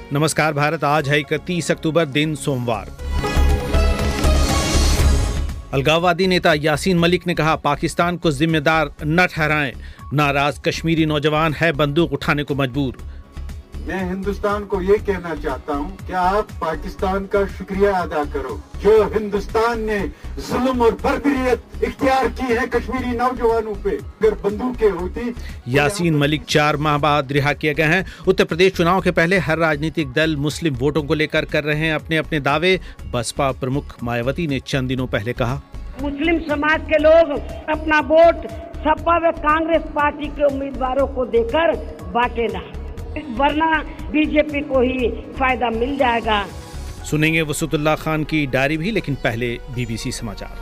नमस्कार भारत। आज है 31 अक्टूबर, दिन सोमवार। अलगाववादी नेता यासीन मलिक ने कहा, पाकिस्तान को जिम्मेदार न ठहराएं। नाराज कश्मीरी नौजवान है बंदूक उठाने को मजबूर। मैं हिंदुस्तान को ये कहना चाहता हूँ कि आप पाकिस्तान का शुक्रिया अदा करो जो हिंदुस्तान ने जुल्म और बर्बरियत इख्तियार की है कश्मीरी नौजवानों पे। अगर बंदूकें होती। यासीन मलिक 4 माह बाद रिहा किए गए हैं। उत्तर प्रदेश चुनाव के पहले हर राजनीतिक दल मुस्लिम वोटों को लेकर कर रहे हैं अपने अपने दावे। बसपा प्रमुख मायावती ने चंद दिनों पहले कहा, मुस्लिम समाज के लोग अपना वोट सपा व कांग्रेस पार्टी के उम्मीदवारों को देकर बांटे ना, वरना बीजेपी को ही फायदा मिल जाएगा। सुनेंगे वसूतुल्लाह खान की डायरी भी, लेकिन पहले बीबीसी समाचार।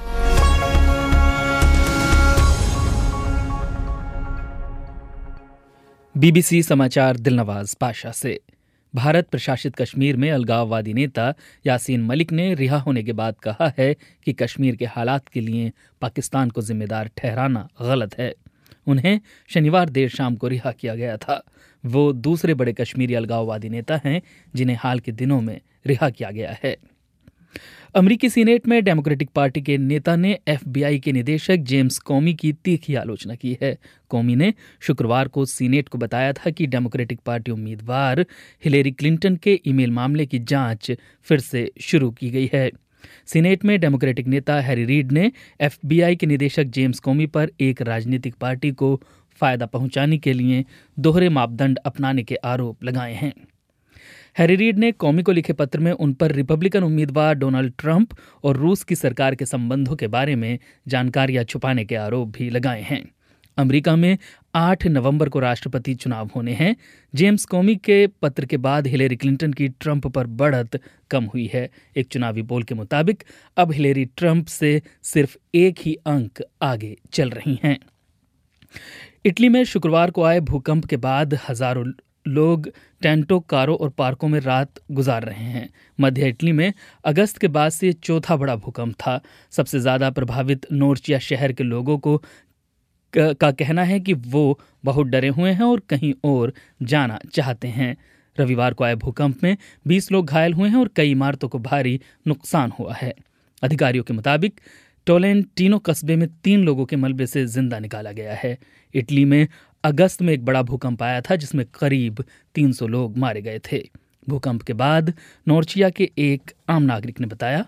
बीबीसी समाचार दिलनवाज पाशा से। भारत प्रशासित कश्मीर में अलगाववादी नेता यासीन मलिक ने रिहा होने के बाद कहा है कि कश्मीर के हालात के लिए पाकिस्तान को जिम्मेदार ठहराना गलत है। उन्हें शनिवार देर शाम को रिहा किया गया था। वो दूसरे बड़े कश्मीरी अलगाववादी नेता हैं जिन्हें हाल के दिनों में रिहा किया गया है। अमेरिकी सीनेट में डेमोक्रेटिक पार्टी के नेता ने एफबीआई के निदेशक जेम्स कोमी की तीखी आलोचना की है। कोमी ने शुक्रवार को सीनेट को बताया था कि डेमोक्रेटिक पार्टी उम्मीदवार हिलेरी क्लिंटन के ईमेल मामले की जांच फिर से शुरू की गई है। सीनेट में डेमोक्रेटिक नेता हैरी रीड ने एफबीआई के निदेशक जेम्स कोमी पर एक राजनीतिक पार्टी को फायदा पहुंचाने के लिए दोहरे मापदंड अपनाने के आरोप लगाए हैं। हैरी रीड ने कौमी को लिखे पत्र में उन पर रिपब्लिकन उम्मीदवार डोनाल्ड ट्रंप और रूस की सरकार के संबंधों के बारे में जानकारियां छुपाने के आरोप भी लगाए हैं। अमेरिका में 8 नवंबर को राष्ट्रपति चुनाव होने हैं। जेम्स कोमी के पत्र के बाद हिलेरी क्लिंटन की ट्रंप पर बढ़त कम हुई है। एक चुनावी पोल के मुताबिक अब हिलेरी ट्रंप से सिर्फ एक ही अंक आगे चल रही हैं। इटली में शुक्रवार को आए भूकंप के बाद हजारों लोग टेंटों, कारों और पार्कों में रात गुजार रहे हैं। मध्य इटली में अगस्त के बाद से चौथा बड़ा भूकंप था। सबसे ज्यादा प्रभावित नोर्चिया शहर के लोगों का कहना है कि वो बहुत डरे हुए हैं और कहीं और जाना चाहते हैं। रविवार को आए भूकंप में 20 लोग घायल हुए हैं और कई इमारतों को भारी नुकसान हुआ है। अधिकारियों के मुताबिक टोलेंटिनो कस्बे में 3 लोगों के मलबे से जिंदा निकाला गया है। इटली में अगस्त में एक बड़ा भूकंप आया था जिसमें करीब 300 लोग मारे गए थे। भूकंप के बाद नोर्चिया के एक आम नागरिक ने बताया,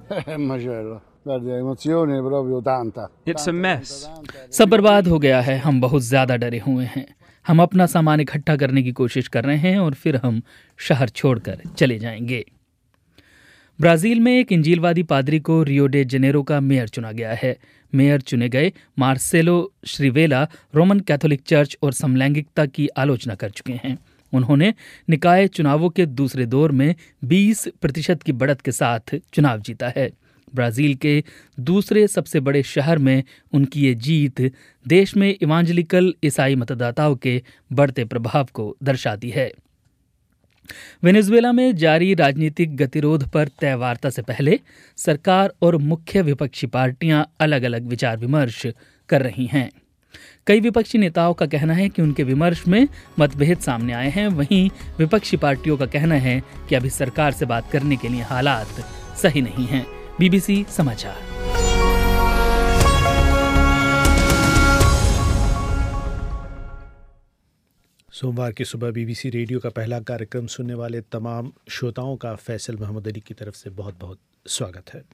सब बर्बाद हो गया है। हम बहुत ज्यादा डरे हुए हैं। हम अपना सामान इकट्ठा करने की कोशिश कर रहे हैं और फिर हम शहर छोड़कर चले जाएंगे। ब्राजील में एक इंजीलवादी पादरी को रियो डे जनेरो का मेयर चुना गया है। मेयर चुने गए Marcelo Crivella Roman Catholic church और समलैंगिकता की आलोचना कर चुके हैं। उन्होंने निकाय चुनावों के दूसरे दौर में 20% की बढ़त के साथ चुनाव जीता है। ब्राजील के दूसरे सबसे बड़े शहर में उनकी ये जीत देश में इवांजेलिकल ईसाई मतदाताओं के बढ़ते प्रभाव को दर्शाती है। वेनेजुएला में जारी राजनीतिक गतिरोध पर तय वार्ता से पहले सरकार और मुख्य विपक्षी पार्टियां अलग अलग विचार विमर्श कर रही हैं। कई विपक्षी नेताओं का कहना है कि उनके विमर्श में मतभेद सामने आए हैं। वहीं विपक्षी पार्टियों का कहना है कि अभी सरकार से बात करने के लिए हालात सही नहीं हैं। बीबीसी समाचार। सोमवार की सुबह बीबीसी रेडियो का पहला कार्यक्रम सुनने वाले तमाम श्रोताओं का फैसल मोहम्मद अली की तरफ से बहुत बहुत स्वागत है।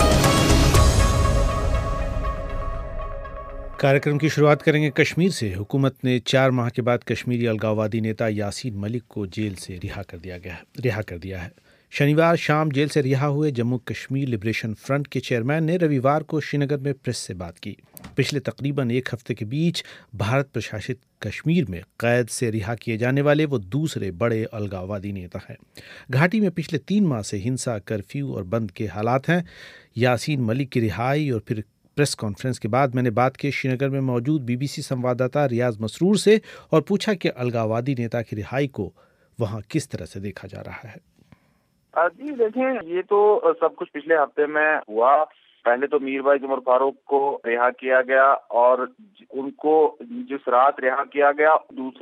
कार्यक्रम की शुरुआत करेंगे कश्मीर से। हुकूमत ने 4 माह के बाद कश्मीरी अलगाववादी नेता यासीन मलिक को जेल से रिहा कर दिया है। शनिवार शाम जेल से रिहा हुए जम्मू कश्मीर लिबरेशन फ्रंट के चेयरमैन ने रविवार को श्रीनगर में प्रेस से बात की। पिछले तकरीबन 1 हफ्ते के बीच भारत प्रशासित कश्मीर में कैद से रिहा किए जाने वाले वो दूसरे बड़े अलगाववादी नेता हैं। घाटी में पिछले 3 माह से हिंसा, कर्फ्यू और बंद के हालात हैं। यासीन मलिक की रिहाई और फिर प्रेस कॉन्फ्रेंस के बाद मैंने बात की श्रीनगर में मौजूद बीबीसी संवाददाता रियाज मसरूर से और पूछा कि अलगाववादी नेता की रिहाई को वहाँ किस तरह से देखा जा रहा है। जी देखें, ये तो सब कुछ पिछले हफ्ते में हुआ। पहले तो मीरभाई उमर फारूक को रिहा किया गया और उनको जिस रात रिहा किया गया, दूसरे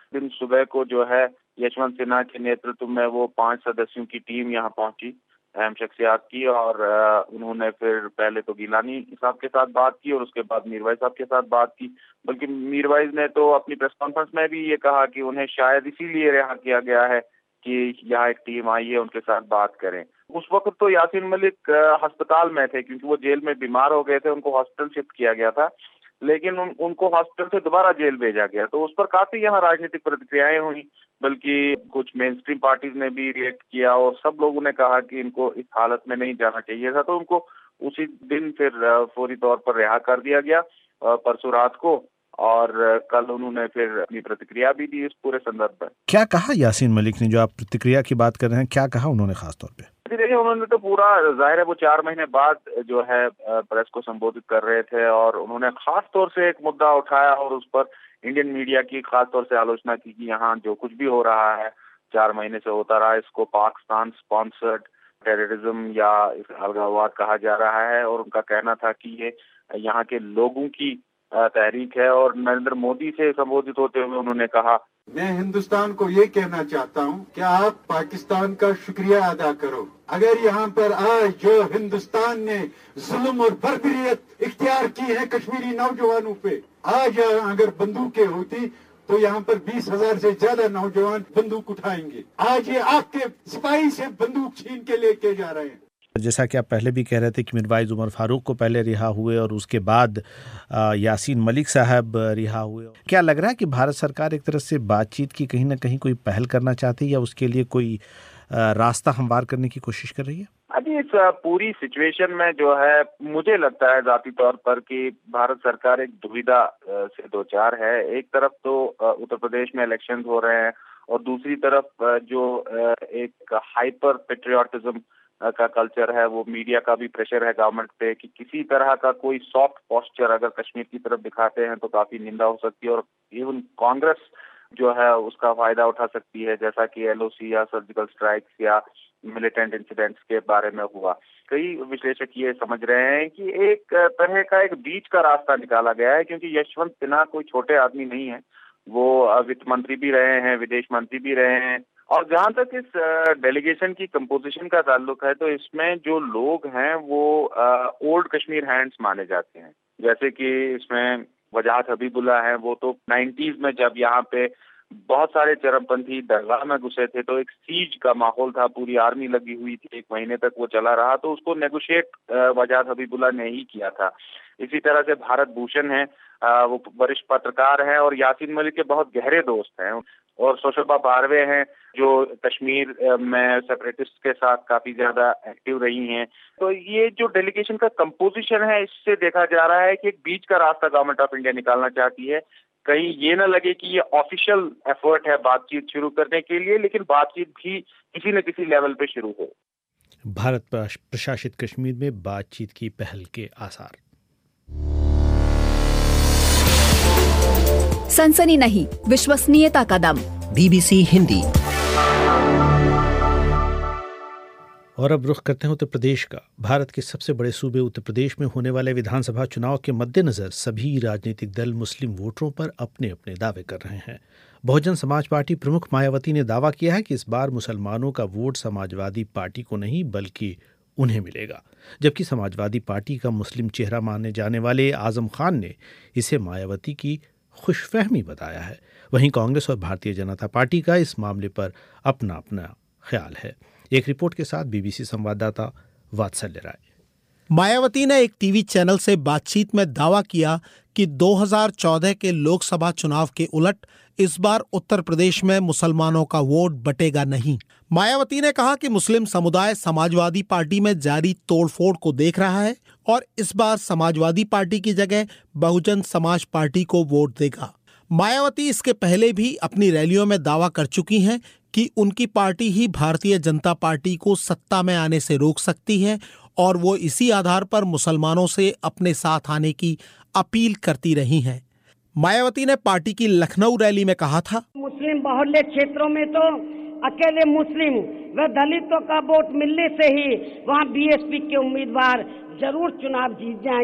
दिन सुबह को जो है यशवंत सिन्हा के नेतृत्व में वो 5 सदस्यों की टीम यहाँ पहुंची, अहम शख्सियात की, और उन्होंने फिर पहले तो गिलानी साहब के साथ बात की और उसके बाद मीरवाइज साहब के साथ बात की। बल्कि मीरवाइज ने तो अपनी प्रेस कॉन्फ्रेंस में भी ये कहा कि उन्हें शायद इसीलिए रिहा किया गया है कि यहाँ एक टीम आई है, उनके साथ बात करें। उस वक्त तो यासीन मलिक अस्पताल में थे क्योंकि वो जेल में बीमार हो गए थे, उनको हॉस्पिटल शिफ्ट किया गया था, लेकिन उनको हॉस्पिटल से दोबारा जेल भेजा गया। तो उस पर काफी यहाँ राजनीतिक प्रतिक्रियाएं हुई, बल्कि कुछ मेन स्ट्रीम पार्टीज ने भी रिएक्ट किया और सब लोगों ने कहा कि इनको इस हालत में नहीं जाना चाहिए था। तो उनको उसी दिन फिर फौरी तौर पर रिहा कर दिया गया परसों रात को, और कल उन्होंने फिर अपनी प्रतिक्रिया भी दी इस पूरे संदर्भ में। क्या कहा यासीन मलिक ने, जो आप प्रतिक्रिया की बात कर रहे हैं, क्या कहा उन्होंने खास तौर पे? देखिए, उन्होंने तो पूरा, जाहिर है वो 4 महीने बाद जो है प्रेस को संबोधित कर रहे थे और उन्होंने खास तौर से एक मुद्दा उठाया और उस पर इंडियन मीडिया की खास तौर से आलोचना की कि यहाँ जो कुछ भी हो रहा है 4 महीने से होता रहा, इसको पाकिस्तान स्पॉन्सर्ड टेररिज्म या अलगाववाद कहा जा रहा है। और उनका कहना था कि ये यहाँ के लोगों की तहरीक है। और नरेंद्र मोदी से संबोधित होते हुए उन्होंने कहा, मैं हिंदुस्तान को ये कहना चाहता हूँ कि आप पाकिस्तान का शुक्रिया अदा करो। अगर यहाँ पर आज जो हिंदुस्तान ने जुल्म और बर्बरियत इख्तियार की है कश्मीरी नौजवानों पे, आज अगर बंदूकें होती तो यहाँ पर 20,000 से ज्यादा नौजवान बंदूक उठाएंगे। आज ये आपके सिपाही से बंदूक छीन के लेके जा रहे हैं। जैसा कि आप पहले भी कह रहे थे कि मीरवाइज उमर फारूक को पहले रिहा हुए और उसके बाद यासीन मलिक साहब रिहा हुए, क्या लग रहा है कि भारत सरकार एक तरह से बातचीत की कहीं ना कहीं कोई पहल करना चाहती है या उसके लिए कोई रास्ता हमवार करने की कोशिश कर रही है? अभी इस पूरी सिचुएशन में जो है मुझे लगता है जाती तौर पर कि भारत सरकार एक दुविधा से दो चार है। एक तरफ तो उत्तर प्रदेश में इलेक्शंस हो रहे हैं और दूसरी तरफ जो एक हाइपर पेट्रियोटिज्म का कल्चर है, वो मीडिया का भी प्रेशर है गवर्नमेंट पे कि किसी तरह का कोई सॉफ्ट पोस्चर अगर कश्मीर की तरफ दिखाते हैं तो काफी निंदा हो सकती है और इवन कांग्रेस जो है उसका फायदा उठा सकती है, जैसा कि एलओसी या सर्जिकल स्ट्राइक्स या मिलिटेंट इंसिडेंट्स के बारे में हुआ। कई विश्लेषक ये समझ रहे हैं कि एक तरह का एक बीच का रास्ता निकाला गया है, क्योंकि यशवंत सिन्हा कोई छोटे आदमी नहीं है, वो वित्त मंत्री भी रहे हैं, विदेश मंत्री भी रहे हैं। और जहां तक इस डेलीगेशन की कंपोजिशन का ताल्लुक है तो इसमें जो लोग हैं वो ओल्ड कश्मीर हैंड्स माने जाते हैं, जैसे कि इसमें वजाहत हबीबुल्ला है, वो तो 90s में जब यहाँ पे बहुत सारे चरमपंथी दरगाह में घुसे थे तो एक सीज का माहौल था, पूरी आर्मी लगी हुई थी, 1 महीने तक वो चला रहा, तो उसको नेगोशिएट वजाहत हबीबुल्ला ने ही किया था। इसी तरह से भारत भूषण है, वो वरिष्ठ पत्रकार हैं और यासीन मलिक के बहुत गहरे दोस्त हैं, और शोशोबा बारवे हैं जो कश्मीर में सेपरेटिस्ट के साथ काफी ज्यादा एक्टिव रही हैं। तो ये जो डेलीगेशन का कंपोजिशन है, इससे देखा जा रहा है कि एक बीच का रास्ता गवर्नमेंट ऑफ इंडिया निकालना चाहती है। कहीं ये न लगे कि ये ऑफिशियल एफर्ट है बातचीत शुरू करने के लिए, लेकिन बातचीत भी किसी न किसी लेवल पे शुरू हो। भारत प्रशासित कश्मीर में बातचीत की पहल के आसार। सनसनी नहीं, विश्वसनीयता का दम। BBC हिंदी। और अब रुख करते हैं उत्तर प्रदेश का। भारत के सबसे बड़े सूबे उत्तर प्रदेश में होने वाले विधानसभा चुनाव के मद्देनजर सभी राजनीतिक दल मुस्लिम वोटरों पर अपने अपने दावे कर रहे हैं। बहुजन समाज पार्टी प्रमुख मायावती ने दावा किया है कि इस बार मुसलमानों का वोट समाजवादी पार्टी को नहीं बल्कि उन्हें मिलेगा, जबकि समाजवादी पार्टी का मुस्लिम चेहरा माने जाने वाले आजम खान ने इसे मायावती की खुशफहमी बताया है। वहीं कांग्रेस और भारतीय जनता पार्टी का इस मामले पर अपना अपना ख्याल है। एक रिपोर्ट के साथ बीबीसी संवाददाता वात्सल्य राय। मायावती ने एक टीवी चैनल से बातचीत में दावा किया कि 2014 के लोकसभा चुनाव के उलट इस बार उत्तर प्रदेश में मुसलमानों का वोट बटेगा नहीं। मायावती ने कहा कि मुस्लिम समुदाय समाजवादी पार्टी में जारी तोड़फोड़ को देख रहा है और इस बार समाजवादी पार्टी की जगह बहुजन समाज पार्टी को वोट देगा। मायावती इसके पहले भी अपनी रैलियों में दावा कर चुकी हैं कि उनकी पार्टी ही भारतीय जनता पार्टी को सत्ता में आने से रोक सकती है और वो इसी आधार पर मुसलमानों से अपने साथ आने की अपील करती रही हैं। मायावती ने पार्टी की लखनऊ रैली में कहा था, मुस्लिम बाहुल्य क्षेत्रों में तो अकेले मुस्लिम व दलितों का वोट मिलने से ही वहाँ बीएसपी के उम्मीदवार जरूर चुनाव जीत जाएंगे।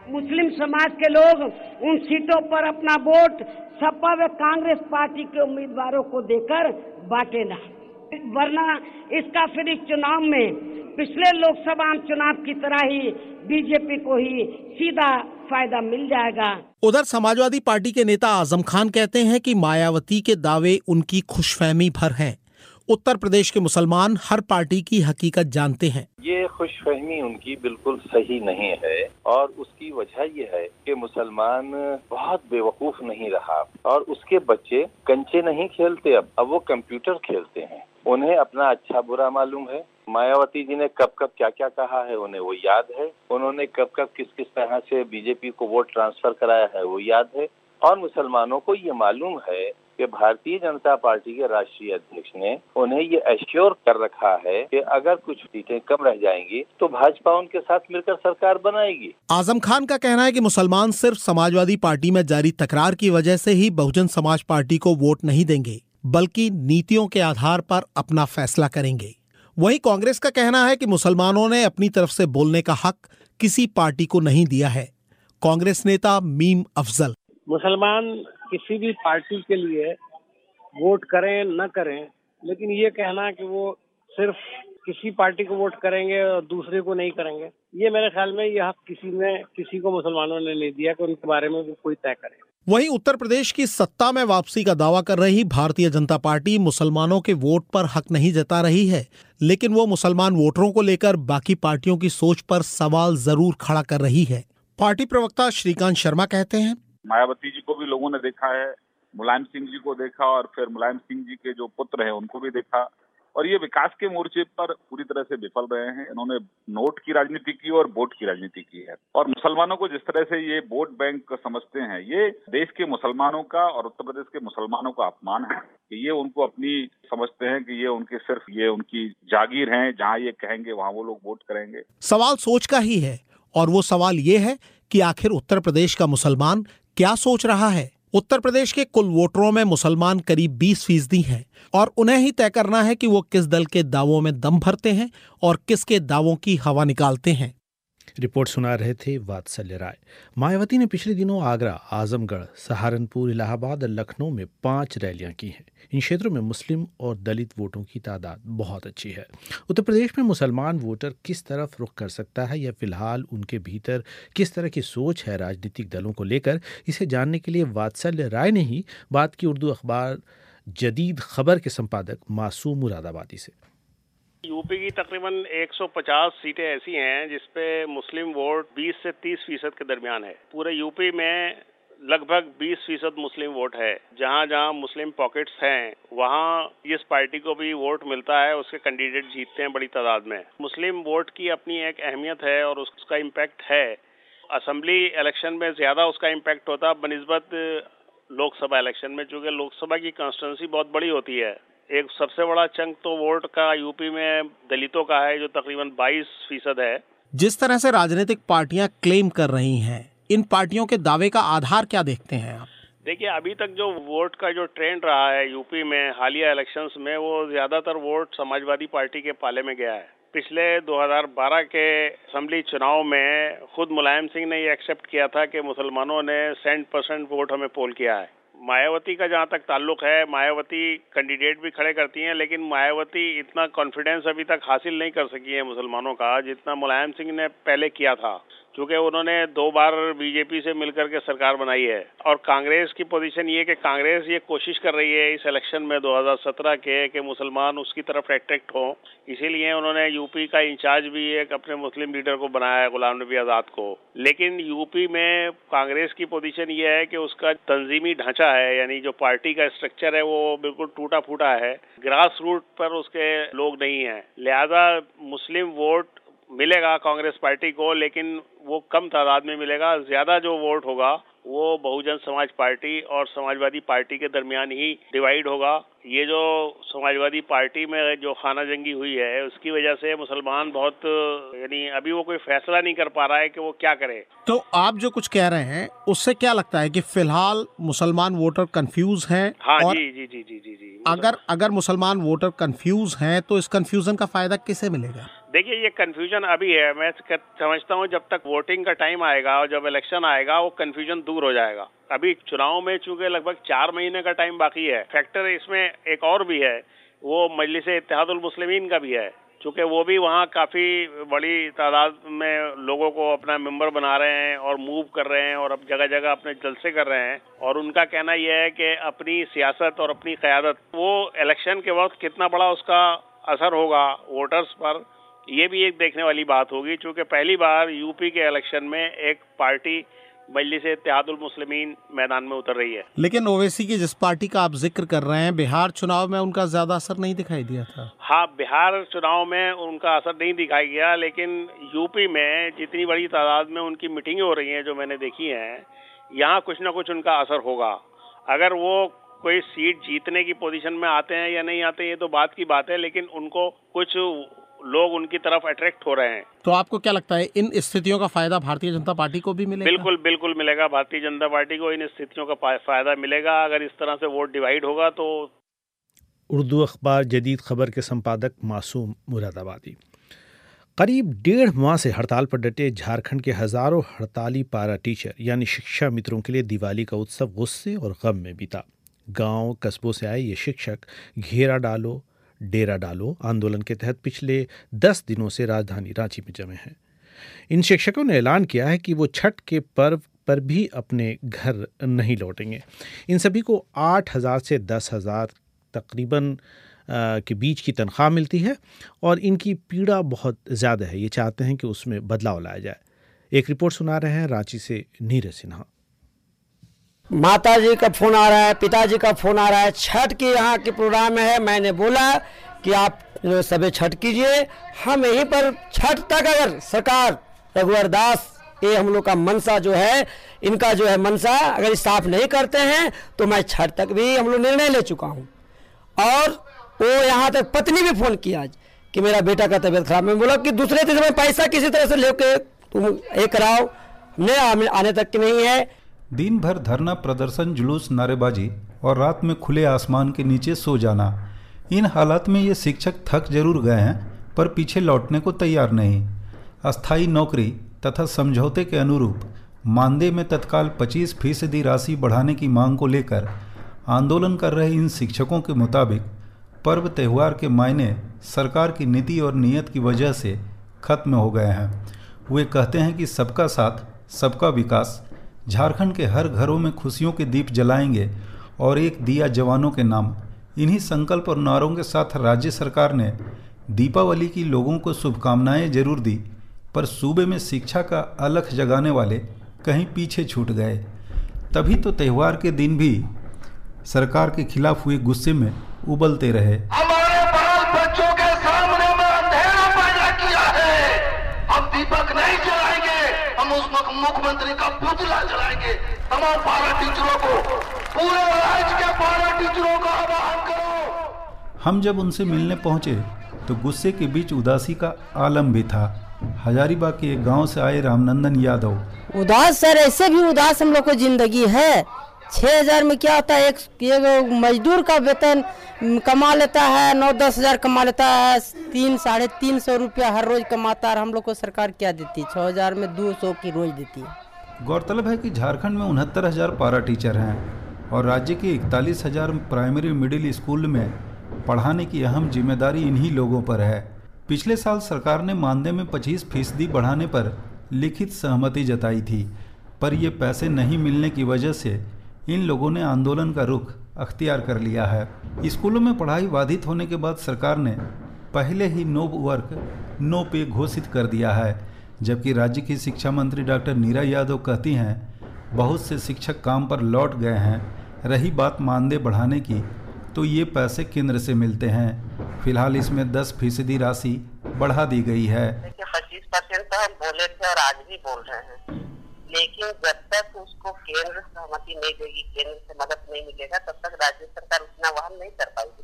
मुस्लिम समाज के लोग उन सीटों पर अपना वोट सपा व कांग्रेस पार्टी के उम्मीदवारों को देकर बांटे ना, वरना इसका फिर इस चुनाव में पिछले लोकसभा चुनाव की तरह ही बीजेपी को ही सीधा फायदा मिल जाएगा। उधर समाजवादी पार्टी के नेता आजम खान कहते हैं कि मायावती के दावे उनकी खुशफहमी भर हैं। उत्तर प्रदेश के मुसलमान हर पार्टी की हकीकत जानते हैं। ये खुशफहमी उनकी बिल्कुल सही नहीं है और उसकी वजह ये है कि मुसलमान बहुत बेवकूफ नहीं रहा और उसके बच्चे कंचे नहीं खेलते, अब वो कंप्यूटर खेलते हैं। उन्हें अपना अच्छा बुरा मालूम है। मायावती जी ने कब कब क्या क्या कहा है उन्हें वो याद है। उन्होंने कब कब किस किस तरह से बीजेपी को वोट ट्रांसफर कराया है वो याद है। और मुसलमानों को ये मालूम है कि भारतीय जनता पार्टी के राष्ट्रीय अध्यक्ष ने उन्हें ये एश्योर कर रखा है कि अगर कुछ सीटें कम रह जाएंगी तो भाजपा उनके साथ मिलकर सरकार बनाएगी। आजम खान का कहना है कि मुसलमान सिर्फ समाजवादी पार्टी में जारी तकरार की वजह से ही बहुजन समाज पार्टी को वोट नहीं देंगे, बल्कि नीतियों के आधार पर अपना फैसला करेंगे। वहीं कांग्रेस का कहना है कि मुसलमानों ने अपनी तरफ से बोलने का हक किसी पार्टी को नहीं दिया है। कांग्रेस नेता मीम अफजल: मुसलमान किसी भी पार्टी के लिए वोट करें न करें, लेकिन ये कहना कि वो सिर्फ किसी पार्टी को वोट करेंगे और दूसरे को नहीं करेंगे, ये मेरे ख्याल में यह हक किसी को मुसलमानों ने नहीं दिया कि उनके बारे में वो कोई तय करे। वहीं उत्तर प्रदेश की सत्ता में वापसी का दावा कर रही भारतीय जनता पार्टी मुसलमानों के वोट पर हक नहीं जता रही है, लेकिन वो मुसलमान वोटरों को लेकर बाकी पार्टियों की सोच पर सवाल जरूर खड़ा कर रही है। पार्टी प्रवक्ता श्रीकांत शर्मा कहते हैं, मायावती जी को भी लोगों ने देखा है, मुलायम सिंह जी को देखा और फिर मुलायम सिंह जी के जो पुत्र हैं उनको भी देखा, और ये विकास के मोर्चे पर पूरी तरह से विफल रहे हैं। इन्होंने नोट की राजनीति की और वोट की राजनीति की है, और मुसलमानों को जिस तरह से ये वोट बैंक समझते हैं, ये देश के मुसलमानों का और उत्तर प्रदेश के मुसलमानों का अपमान है कि ये उनको अपनी समझते हैं कि ये उनकी जागीर है, जहाँ ये कहेंगे वहाँ वो लोग वोट करेंगे। सवाल सोच का ही है, और वो सवाल ये है कि आखिर उत्तर प्रदेश का मुसलमान क्या सोच रहा है। उत्तर प्रदेश के कुल वोटरों में मुसलमान करीब 20% हैं, और उन्हें ही तय करना है कि वो किस दल के दावों में दम भरते हैं और किसके दावों की हवा निकालते हैं। रिपोर्ट सुना रहे थे वात्सल्य राय। मायावती ने पिछले दिनों आगरा, आजमगढ़, सहारनपुर, इलाहाबाद और लखनऊ में 5 रैलियां की हैं। इन क्षेत्रों में मुस्लिम और दलित वोटों की तादाद बहुत अच्छी है। उत्तर प्रदेश में मुसलमान वोटर किस तरफ रुख कर सकता है या फिलहाल उनके भीतर किस तरह की सोच है राजनीतिक दलों को लेकर, इसे जानने के लिए वात्सल्य राय ने ही बात की उर्दू अखबार जदीद खबर के संपादक मासूम मुरादाबादी से। यूपी की तकरीबन 150 सीटें ऐसी हैं जिसपे मुस्लिम वोट 20 से 30% के दरमियान है। पूरे यूपी में लगभग 20% मुस्लिम वोट है। जहाँ जहाँ मुस्लिम पॉकेट्स हैं वहाँ जिस पार्टी को भी वोट मिलता है उसके कैंडिडेट जीतते हैं बड़ी तादाद में। मुस्लिम वोट की अपनी एक अहमियत है और उसका इम्पैक्ट है। असेंबली इलेक्शन में ज्यादा उसका इम्पैक्ट होता है बनिस्बत लोकसभा इलेक्शन में, चूँकि लोकसभा की कॉन्स्टिट्यूंसी बहुत बड़ी होती है। एक सबसे बड़ा चंक तो वोट का यूपी में दलितों का है जो तकरीबन 22% है। जिस तरह से राजनीतिक पार्टियां क्लेम कर रही हैं, इन पार्टियों के दावे का आधार क्या देखते हैं आप? देखिए, अभी तक जो वोट का जो ट्रेंड रहा है यूपी में हालिया इलेक्शंस में, वो ज्यादातर वोट समाजवादी पार्टी के पाले में गया है। पिछले 2012 के असेंबली चुनाव में खुद मुलायम सिंह ने ये एक्सेप्ट किया था कि मुसलमानों ने 100% वोट हमें पोल किया है। मायावती का जहाँ तक ताल्लुक है, मायावती कैंडिडेट भी खड़े करती हैं, लेकिन मायावती इतना कॉन्फिडेंस अभी तक हासिल नहीं कर सकी है मुसलमानों का जितना मुलायम सिंह ने पहले किया था, क्योंकि उन्होंने 2 बार बीजेपी से मिलकर के सरकार बनाई है। और कांग्रेस की पोजीशन ये कि कांग्रेस ये कोशिश कर रही है इस इलेक्शन में 2017 के कि मुसलमान उसकी तरफ अट्रैक्ट हो, इसीलिए उन्होंने यूपी का इंचार्ज भी एक अपने मुस्लिम लीडर को बनाया है, गुलाम नबी आजाद को। लेकिन यूपी में कांग्रेस की पोजीशन ये है कि उसका तंजीमी ढांचा है, यानी जो पार्टी का स्ट्रक्चर है वो बिल्कुल टूटा फूटा है, ग्रास रूट पर उसके लोग नहीं है। लिहाजा मुस्लिम वोट मिलेगा कांग्रेस पार्टी को, लेकिन वो कम तादाद में मिलेगा। ज्यादा जो वोट होगा वो बहुजन समाज पार्टी और समाजवादी पार्टी के दरमियान ही डिवाइड होगा। ये जो समाजवादी पार्टी में जो खाना जंगी हुई है उसकी वजह से मुसलमान बहुत, यानी अभी वो कोई फैसला नहीं कर पा रहा है कि वो क्या करे। तो आप जो कुछ कह रहे हैं उससे क्या लगता है कि फिलहाल मुसलमान वोटर कंफ्यूज हैं? हाँ, और जी जी जी जी जी जी अगर मुसलमान वोटर कंफ्यूज हैं तो इस कंफ्यूजन का फायदा किसे मिलेगा? देखिए, ये कंफ्यूजन अभी है। मैं समझता हूँ जब तक वोटिंग का टाइम आएगा और जब इलेक्शन आएगा वो कंफ्यूजन दूर हो जाएगा। अभी चुनाव में चूंकि लगभग 4 महीने का टाइम बाकी है। फैक्टर इसमें एक और भी है, वो मजलिस-ए-इत्तेहादुल मुस्लिमीन का भी है, चूंकि वो भी वहाँ काफी बड़ी तादाद में लोगों को अपना मेंबर बना रहे हैं और मूव कर रहे हैं और अब जगह जगह अपने जलसे कर रहे हैं। और उनका कहना यह है कि अपनी सियासत और अपनी क़यादत, वो इलेक्शन के वक्त कितना बड़ा उसका असर होगा वोटर्स पर, ये भी एक देखने वाली बात होगी। चूंकि पहली बार यूपी के इलेक्शन में एक पार्टी मजलिस-ए-इत्तेहादुल मुस्लिमीन मैदान में उतर रही है। लेकिन ओवैसी की जिस पार्टी का आप जिक्र कर रहे हैं, बिहार चुनाव में उनका ज्यादा असर नहीं दिखाई दिया था। हाँ, बिहार चुनाव में उनका असर नहीं दिखाई गया, लेकिन यूपी में जितनी बड़ी तादाद में उनकी मीटिंगें हो रही हैं जो मैंने देखी हैं, यहाँ कुछ ना कुछ उनका असर होगा। अगर वो कोई सीट जीतने की पोजीशन में आते हैं या नहीं आते ये तो बात की बात है, लेकिन उनको कुछ लोग उनकी तरफ अट्रैक्ट हो रहे हैं। तो आपको क्या लगता है इन स्थितियों का फायदा भारतीय जनता पार्टी को भी मिलेगा? बिल्कुल बिल्कुल मिलेगा। भारतीय जनता पार्टी को इन स्थितियों का फायदा मिलेगा अगर इस तरह से वोट डिवाइड होगा तो। उर्दू अखबार जदीद खबर के संपादक मासूम मुरादाबादी। करीब 1.5 माह से हड़ताल पर डटे झारखंड के हजारों हड़ताली पारा टीचर यानी शिक्षा मित्रों के लिए दिवाली का उत्सव गुस्से और गम में बीता। गांव कस्बों से आए ये शिक्षक घेरा डालो डेरा डालो आंदोलन के तहत पिछले 10 दिनों से राजधानी रांची में जमे हैं। इन शिक्षकों ने ऐलान किया है कि वो छठ के पर्व पर भी अपने घर नहीं लौटेंगे। इन सभी को 8,000 से 10,000 तकरीबन के बीच की तनख्वाह मिलती है और इनकी पीड़ा बहुत ज़्यादा है। ये चाहते हैं कि उसमें बदलाव लाया जाए। एक रिपोर्ट सुना रहे हैं रांची से नीरज सिन्हा। माताजी का फोन आ रहा है, पिताजी का फोन आ रहा है, छठ के यहाँ के प्रोग्राम है। मैंने बोला कि आप सबे छठ कीजिए, हम यहीं पर छठ तक अगर सरकार रघुवर दास ये हम लोग का मनसा जो है, इनका जो है मनसा अगर साफ नहीं करते हैं तो मैं छठ तक भी हम लोग निर्णय ले चुका हूँ। और वो यहाँ तक पत्नी भी फोन किया आज कि मेरा बेटा का तबीयत खराब। मैं बोला कि दूसरे दिन में पैसा किसी तरह से लेके तुम ये कराओ, नहीं आने तक की नहीं है। दिन भर धरना प्रदर्शन, जुलूस, नारेबाजी और रात में खुले आसमान के नीचे सो जाना। इन हालात में ये शिक्षक थक जरूर गए हैं पर पीछे लौटने को तैयार नहीं। अस्थायी नौकरी तथा समझौते के अनुरूप मानदेय में तत्काल 25% राशि बढ़ाने की मांग को लेकर आंदोलन कर रहे इन शिक्षकों के मुताबिक पर्व त्यौहार के मायने सरकार की नीति और नीयत की वजह से खत्म हो गए हैं। वे कहते हैं कि सबका साथ सबका विकास, झारखंड के हर घरों में खुशियों के दीप जलाएंगे और एक दिया जवानों के नाम। इन्हीं संकल्प और नारों के साथ राज्य सरकार ने दीपावली की लोगों को शुभकामनाएं जरूर दी, पर सूबे में शिक्षा का अलख जगाने वाले कहीं पीछे छूट गए। तभी तो त्यौहार के दिन भी सरकार के खिलाफ हुए गुस्से में उबलते रहे। हमारे बाल बच्चों के सामने में अंधेरा पैदा किया है। अब दीपक नहीं जलाएंगे, हम उस मुख्यमंत्री का पुतला जलाएंगे। तमाम पारा टीचरों को, पूरे राज्य के पारा टीचरों का आह्वान करो। हम जब उनसे मिलने पहुंचे तो गुस्से के बीच उदासी का आलम भी था। हजारीबाग के एक गांव से आए रामनंदन यादव। उदास सर, ऐसे भी उदास हम लोग को जिंदगी है। 6,000 में क्या होता है, एक मजदूर का वेतन कमा लेता है, 9-10 हज़ार कमा लेता है, 300-350 रुपया हर रोज कमाता है। हम लोग को सरकार क्या देती है? 6,000 में 200 की रोज देती है। गौरतलब है कि झारखंड में 69,000 पारा टीचर हैं और राज्य के 41,000 प्राइमरी मिडिल स्कूल में पढ़ाने की अहम जिम्मेदारी इन्हीं लोगों पर है। पिछले साल सरकार ने मानदेय में 25% बढ़ाने पर लिखित सहमति जताई थी, पर ये पैसे नहीं मिलने की वजह से इन लोगों ने आंदोलन का रुख अख्तियार कर लिया है। स्कूलों में पढ़ाई बाधित होने के बाद सरकार ने पहले ही नो वर्क नो पे घोषित कर दिया है, जबकि राज्य की शिक्षा मंत्री डॉक्टर नीरा यादव कहती हैं बहुत से शिक्षक काम पर लौट गए हैं। रही बात मानदेय बढ़ाने की, तो ये पैसे केंद्र से मिलते हैं। फिलहाल इसमें 10% राशि बढ़ा दी गई है। 25% तो हम बोले थे और आज भी बोल रहे हैं, लेकिन जब तक उसको केंद्र सहमति नहीं देगी, केंद्र से मदद नहीं मिलेगा, तब तक राज्य सरकार उतना वहन नहीं कर पाएगी।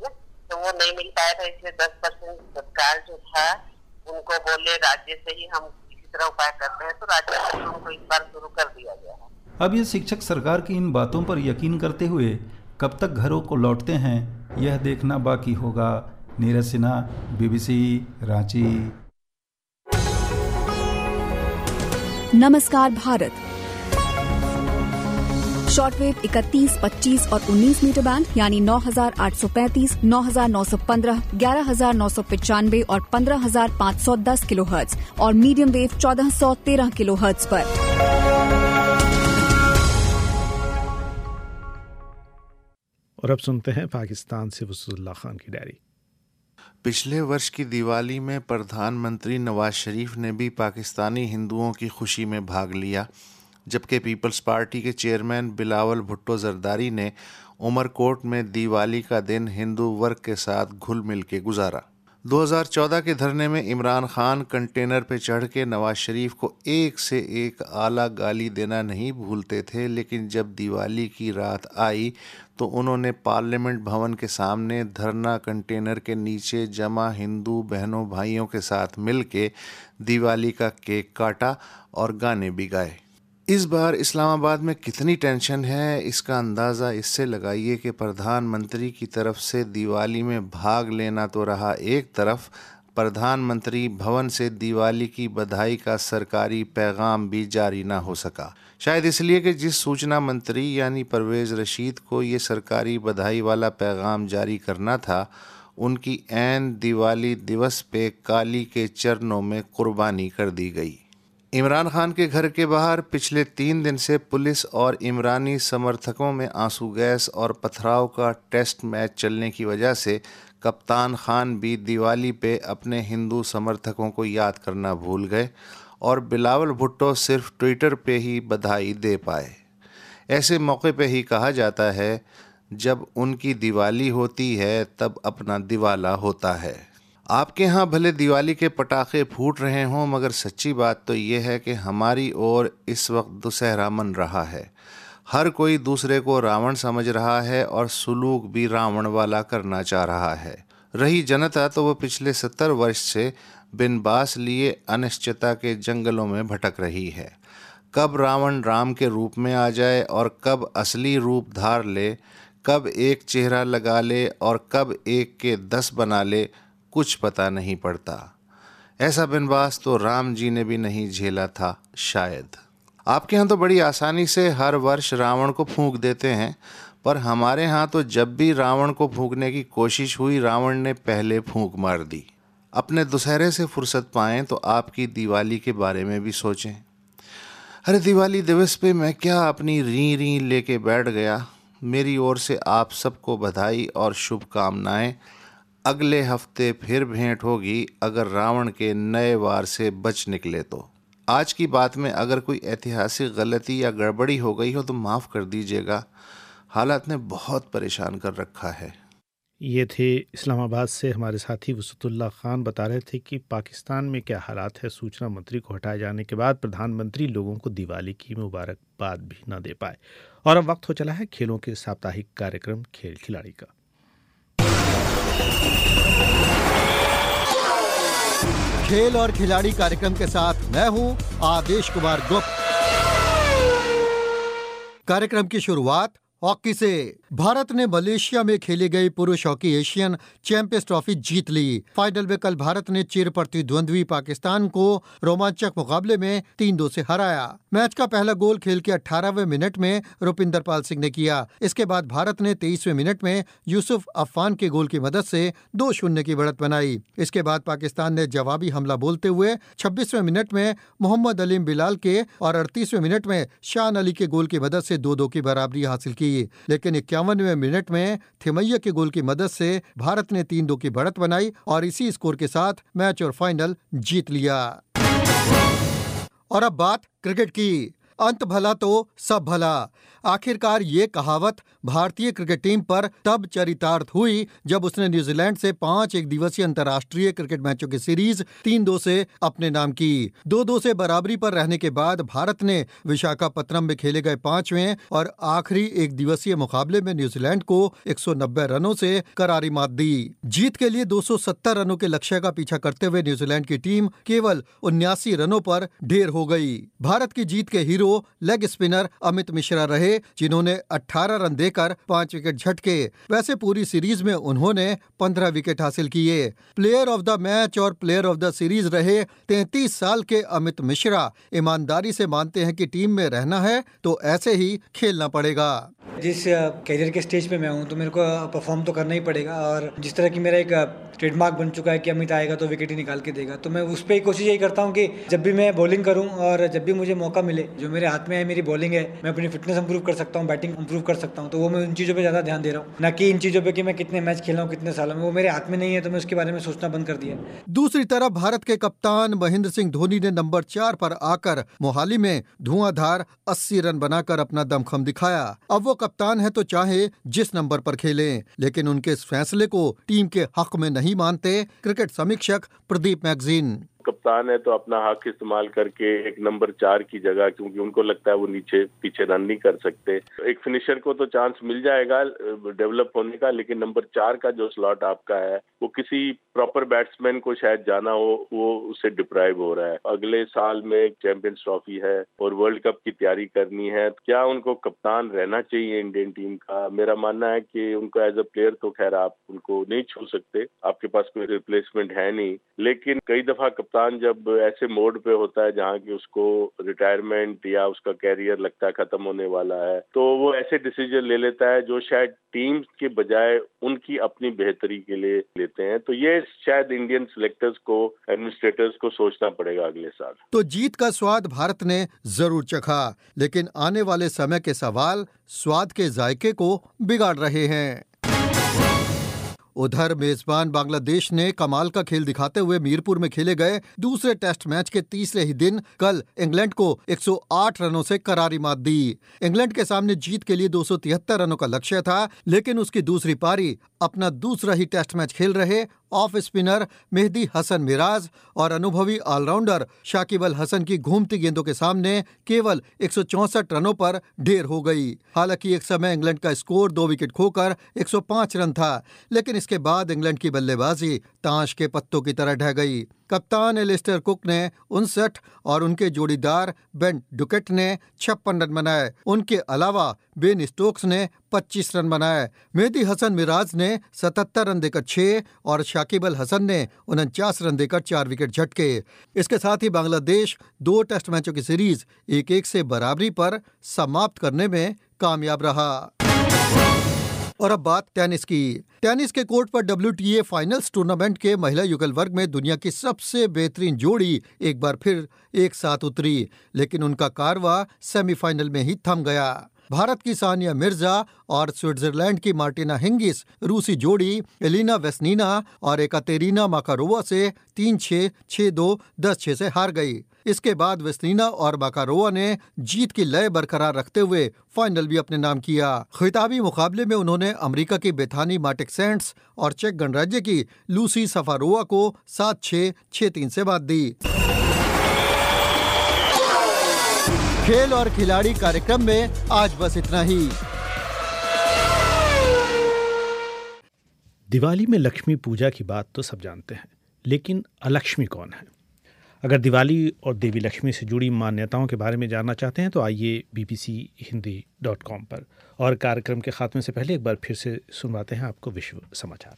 नहीं मिल पाया था, इसलिए 10% तत्काल जो था उनको बोले राज्य से ही हम किसी तरह उपाय करते हैं, तो राज्य से उनको इस बार शुरू कर दिया गया है। अब ये शिक्षक सरकार की इन बातों पर यकीन करते हुए कब तक घरों को लौटते हैं, यह देखना बाकी होगा। नीरज सिन्हा, BBC, रांची। नमस्कार भारत। शॉर्टवेव 31, 25 और 19 मीटर बैंड यानी 9835, 9915, 11995 और 15510 किलोहर्ट्ज और मीडियम वेव 1413 किलोहर्ट्ज पर। और अब सुनते हैं पाकिस्तान से वसूलुल्लाह खान की डायरी। पिछले वर्ष की दिवाली में प्रधानमंत्री नवाज शरीफ ने भी पाकिस्तानी हिंदुओं की खुशी में भाग लिया, जबकि पीपल्स पार्टी के चेयरमैन बिलावल भुट्टो जरदारी ने उमरकोट में दिवाली का दिन हिंदू वर्ग के साथ घुल मिल के गुजारा। 2014 के धरने में इमरान खान कंटेनर पे चढ़ के नवाज शरीफ को एक से एक आला गाली देना नहीं भूलते थे, लेकिन जब दिवाली की रात आई तो उन्होंने पार्लियामेंट भवन के सामने धरना कंटेनर के नीचे जमा हिंदू बहनों भाइयों के साथ मिल के दिवाली का केक काटा और गाने भी गाए। इस बार इस्लामाबाद में कितनी टेंशन है, इसका अंदाज़ा इससे लगाइए कि प्रधानमंत्री की तरफ से दिवाली में भाग लेना तो रहा एक तरफ, प्रधानमंत्री भवन से दिवाली की बधाई का सरकारी पैगाम भी जारी ना हो सका। शायद इसलिए कि जिस सूचना मंत्री यानी परवेज़ रशीद को ये सरकारी बधाई वाला पैगाम जारी करना था, उनकी ऐन दिवाली दिवस पे काली के चरणों में कुर्बानी कर दी गई। इमरान खान के घर के बाहर पिछले 3 दिन से पुलिस और इमरानी समर्थकों में आंसू गैस और पथराव का टेस्ट मैच चलने की वजह से कप्तान खान भी दिवाली पे अपने हिंदू समर्थकों को याद करना भूल गए और बिलावल भुट्टो सिर्फ ट्विटर पे ही बधाई दे पाए। ऐसे मौके पे ही कहा जाता है, जब उनकी दिवाली होती है तब अपना दिवाला होता है। आपके यहाँ भले दिवाली के पटाखे फूट रहे हों, मगर सच्ची बात तो ये है कि हमारी ओर इस वक्त दुशहरा मन रहा है। हर कोई दूसरे को रावण समझ रहा है और सुलूक भी रावण वाला करना चाह रहा है। रही जनता तो वो पिछले 70 वर्ष से बिन बास लिए अनिश्चितता के जंगलों में भटक रही है। कब रावण राम के रूप में आ जाए और कब असली रूप धार ले, कब एक चेहरा लगा ले और कब एक के 10 बना ले, कुछ पता नहीं पड़ता। ऐसा बिनवास तो राम जी ने भी नहीं झेला था शायद। आपके यहाँ तो बड़ी आसानी से हर वर्ष रावण को फूंक देते हैं, पर हमारे यहाँ तो जब भी रावण को फूंकने की कोशिश हुई, रावण ने पहले फूंक मार दी। अपने दुशहरे से फुर्सत पाएं तो आपकी दिवाली के बारे में भी सोचें। अरे दिवाली दिवस पे मैं क्या अपनी री री लेके बैठ गया। मेरी ओर से आप सबको बधाई और शुभकामनाएं। अगले हफ्ते फिर भेंट होगी, अगर रावण के नए वार से बच निकले तो। आज की बात में अगर कोई ऐतिहासिक गलती या गड़बड़ी हो गई हो तो माफ़ कर दीजिएगा। हालात ने बहुत परेशान कर रखा है। ये थे इस्लामाबाद से हमारे साथी वसूलुल्लाह खान, बता रहे थे कि पाकिस्तान में क्या हालात है। सूचना मंत्री को हटाए जाने के बाद प्रधानमंत्री लोगों को दिवाली की मुबारकबाद भी न दे पाए। और अब वक्त हो चला है खेलों के साप्ताहिक कार्यक्रम खेल खिलाड़ी का। खेल और खिलाड़ी कार्यक्रम के साथ मैं हूं आदेश कुमार गुप्त। कार्यक्रम की शुरुआत हॉकी से। भारत ने मलेशिया में खेली गई पुरुष हॉकी एशियन चैंपियंस ट्रॉफी जीत ली। फाइनल में कल भारत ने चिर प्रतिद्वंद्वी पाकिस्तान को रोमांचक मुकाबले में 3-2 से हराया। मैच का पहला गोल खेल के 18वें मिनट में रुपिंदर पाल सिंह ने किया। इसके बाद भारत ने 23वें मिनट में यूसुफ अफान के गोल की मदद से 2-0 की बढ़त बनाई। इसके बाद पाकिस्तान ने जवाबी हमला बोलते हुए 26वें मिनट में मोहम्मद अलीम बिलाल के और 38वें मिनट में शान अली के गोल की मदद से 2-2 की बराबरी हासिल की। लेकिन 51वें मिनट में थिमैया के गोल की मदद से भारत ने 3-2 की बढ़त बनाई और इसी स्कोर के साथ मैच और फाइनल जीत लिया। और अब बात क्रिकेट की। अंत भला तो सब भला। आखिरकार ये कहावत भारतीय क्रिकेट टीम पर तब चरितार्थ हुई जब उसने न्यूजीलैंड से 5 एक दिवसीय अंतर्राष्ट्रीय क्रिकेट मैचों की सीरीज 3-2 से अपने नाम की। 2-2 से बराबरी पर रहने के बाद भारत ने विशाखापत्तनम में खेले गए 5वें और आखिरी एक दिवसीय मुकाबले में न्यूजीलैंड को 190 रनों से करारी मात दी। जीत के लिए 270 रनों के लक्ष्य का पीछा करते हुए न्यूजीलैंड की टीम केवल 79 रनों पर ढेर हो गई। भारत की जीत के hero leg spinner Amit Mishra रहे, जिन्होंने 18 रन देकर 5 विकेट झटके। वैसे पूरी सीरीज में उन्होंने 15 विकेट हासिल किए। प्लेयर ऑफ द मैच और प्लेयर ऑफ द सीरीज रहे 33 साल के अमित मिश्रा ईमानदारी से मानते हैं कि टीम में रहना है तो ऐसे ही खेलना पड़ेगा। जिस कैरियर के स्टेज पे मैं हूँ तो मेरे को परफॉर्म तो करना ही पड़ेगा, और जिस तरह की मेरा एक ट्रेडमार्क बन चुका है कि अमित आएगा तो विकेट ही निकाल के देगा, तो मैं उस पर ही कोशिश यही करता हूँ कि जब भी मैं बॉलिंग करूँ और जब भी मुझे मौका मिले, जो मेरे हाथ में है मेरी बॉलिंग है, मैं अपनी फिटनेस इंप्रूव कर सकता हूँ, बैटिंग इंप्रूव कर सकता हूँ, तो वो मैं उन चीज़ों पर ज़्यादा ध्यान दे रहा हूँ, न कि इन चीज़ों पर कि मैं कितने मैच खेला हूँ कितने सालों में। वो मेरे हाथ में नहीं है तो मैं उसके बारे में सोचना बंद कर दिया। दूसरी तरफ भारत के कप्तान महेंद्र सिंह धोनी ने नंबर 4 पर आकर मोहाली में धुआंधार 80 रन बनाकर अपना दमखम दिखाया। अब वो कप्तान है तो चाहे जिस नंबर पर खेलें, लेकिन उनके इस फैसले को टीम के हक में नहीं मानते क्रिकेट समीक्षक प्रदीप मैगजीन। कप्तान है तो अपना हक इस्तेमाल करके एक नंबर 4 की जगह, क्योंकि उनको लगता है वो नीचे पीछे रन नहीं कर सकते, एक फिनिशर को तो चांस मिल जाएगा डेवलप होने का, लेकिन नंबर 4 का जो स्लॉट आपका है वो किसी प्रॉपर बैट्समैन को शायद जाना हो, वो उससे डिप्राइव हो रहा है। अगले साल में चैंपियंस ट्रॉफी है और वर्ल्ड कप की तैयारी करनी है, क्या उनको कप्तान रहना चाहिए इंडियन टीम का? मेरा मानना है कि उनको एज अ प्लेयर तो खैर आप उनको नहीं छू सकते, आपके पास कोई रिप्लेसमेंट है नहीं, लेकिन कई दफा कप्तान जब ऐसे मोड पे होता है जहाँ की उसको रिटायरमेंट या उसका कैरियर लगता है खत्म होने वाला है, तो वो ऐसे डिसीजन ले लेता है जो शायद टीम के बजाय उनकी अपनी बेहतरी के लिए लेते हैं। तो ये शायद इंडियन सिलेक्टर्स को, एडमिनिस्ट्रेटर्स को सोचना पड़ेगा अगले साल। तो जीत का स्वाद भारत ने जरूर चखा, लेकिन आने वाले समय के सवाल स्वाद के जायके को बिगाड़ रहे हैं। उधर मेजबान बांग्लादेश ने कमाल का खेल दिखाते हुए मीरपुर में खेले गए दूसरे टेस्ट मैच के तीसरे ही दिन कल इंग्लैंड को 108 रनों से करारी मात दी। इंग्लैंड के सामने जीत के लिए 273 रनों का लक्ष्य था, लेकिन उसकी दूसरी पारी अपना दूसरा ही टेस्ट मैच खेल रहे ऑफ स्पिनर मेहदी हसन मिराज और अनुभवी ऑलराउंडर शाकिब अल हसन की घूमती गेंदों के सामने केवल 164 रनों पर ढेर हो गई। हालांकि एक समय इंग्लैंड का स्कोर 2 विकेट खोकर 105 रन था, लेकिन इसके बाद इंग्लैंड की बल्लेबाजी ताश के पत्तों की तरह ढह गई। कप्तान एलिस्टर कुक ने 59 और उनके जोड़ीदार बेन डुकेट ने 56 रन बनाए। उनके अलावा बेन स्टोक्स ने 25 रन बनाए। मेहदी हसन मिराज ने 77 रन देकर 6 और शाकिब अल हसन ने 49 रन देकर 4 विकेट झटके। इसके साथ ही बांग्लादेश 2 टेस्ट मैचों की सीरीज 1-1 से बराबरी पर समाप्त करने में कामयाब रहा। और अब बात टेनिस की। टेनिस के कोर्ट पर WTA फाइनल्स टूर्नामेंट के महिला युगल वर्ग में दुनिया की सबसे बेहतरीन जोड़ी एक बार फिर एक साथ उतरी, लेकिन उनका कारवां सेमीफाइनल में ही थम गया। भारत की सानिया मिर्जा और स्विट्जरलैंड की मार्टिना हिंगिस रूसी जोड़ी एलिना वेस्नीना और एकातेरिना माकारोवा से 3-6, 6-2, 10-6 से हार गई। इसके बाद वेस्नीना और माकारोवा ने जीत की लय बरकरार रखते हुए फाइनल भी अपने नाम किया। खिताबी मुकाबले में उन्होंने अमेरिका की बेथानी मार्टिक्सेंट्स और चेक गणराज्य की लूसी सफारोवा को 7-6, 6-3 से मात दी। खेल और खिलाड़ी कार्यक्रम में आज बस इतना ही। दिवाली में लक्ष्मी पूजा की बात तो सब जानते हैं, लेकिन अलक्ष्मी कौन है? अगर दिवाली और देवी लक्ष्मी से जुड़ी मान्यताओं के बारे में जानना चाहते हैं तो आइए bbchindi.com पर। और कार्यक्रम के खात्मे से पहले एक बार फिर से सुनवाते हैं आपको विश्व समाचार।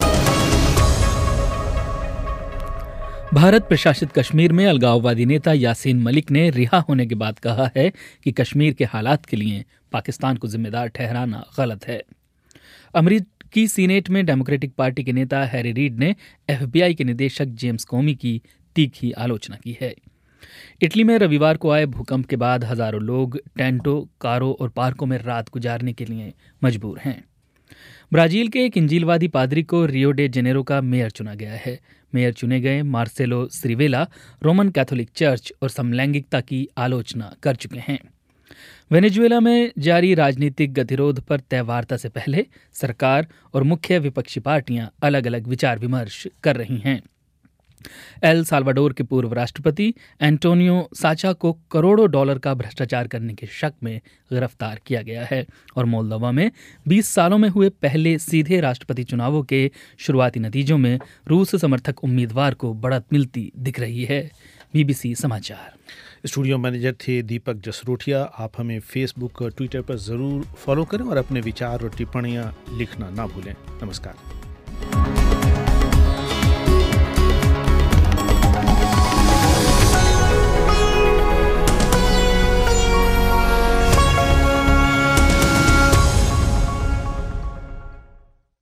भारत प्रशासित कश्मीर में अलगाववादी नेता यासीन मलिक ने रिहा होने के बाद कहा है कि कश्मीर के हालात के लिए पाकिस्तान को जिम्मेदार ठहराना गलत है। अमेरिकी सीनेट में डेमोक्रेटिक पार्टी के नेता हैरी रीड ने FBI के निदेशक जेम्स कोमी की तीखी आलोचना की है। इटली में रविवार को आए भूकंप के बाद हजारों लोग टेंटों, कारों और पार्कों में रात गुजारने के लिए मजबूर हैं। ब्राजील के एक इंजीलवादी पादरी को रियो डे जेनेरो का मेयर चुना गया है। मेयर चुने गए Marcelo Crivella Roman Catholic church और समलैंगिकता की आलोचना कर चुके हैं। वेनेजुएला में जारी राजनीतिक गतिरोध पर तय वार्ता से पहले सरकार और मुख्य विपक्षी पार्टियां अलग अलग विचार विमर्श कर रही हैं। एल साल्वाडोर के पूर्व राष्ट्रपति एंटोनियो साचा को करोड़ों डॉलर का भ्रष्टाचार करने के शक में गिरफ्तार किया गया है और मोल्दोवा में 20 सालों में हुए पहले सीधे राष्ट्रपति चुनावों के शुरुआती नतीजों में रूस समर्थक उम्मीदवार को बढ़त मिलती दिख रही है। बीबीसी समाचार। स्टूडियो मैनेजर थे दीपक जसरोटिया। आप हमें फेसबुक और ट्विटर पर ज़रूर फॉलो करें और अपने विचार और टिप्पणियाँ लिखना ना भूलें। नमस्कार।